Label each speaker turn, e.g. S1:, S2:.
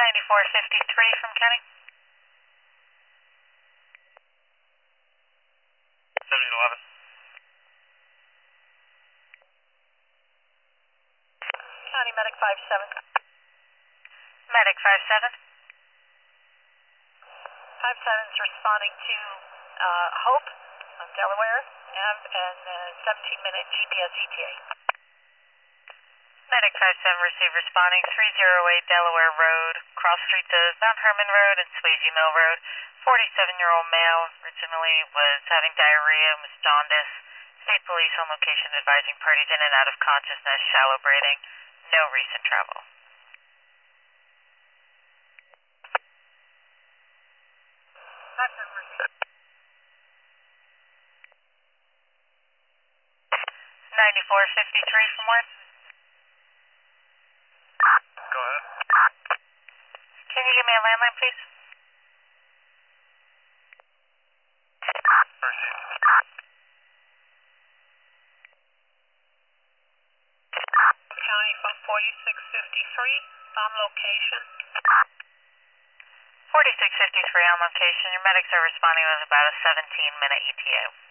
S1: 9453 from County.
S2: 7011.
S3: County Medic 57.
S1: Medic 57.
S3: 57 is responding to Hope on Delaware Ave and 17-minute GPS ETA.
S1: Medic 57 received responding 308 Delaware Road, cross streets of Mount Herman Road and Swayze Mill Road. 47-year-old male originally was having diarrhea and was jaundice. State police on location advising parties in and out of consciousness, shallow breathing, no recent travel.
S3: That's a receipt.
S1: 9453 from where?
S2: Go ahead.
S1: Can you give me a landline, please?
S2: Received.
S3: County from 4653 on location.
S1: 4653 on location. Your medics are responding with about a 17-minute ETA.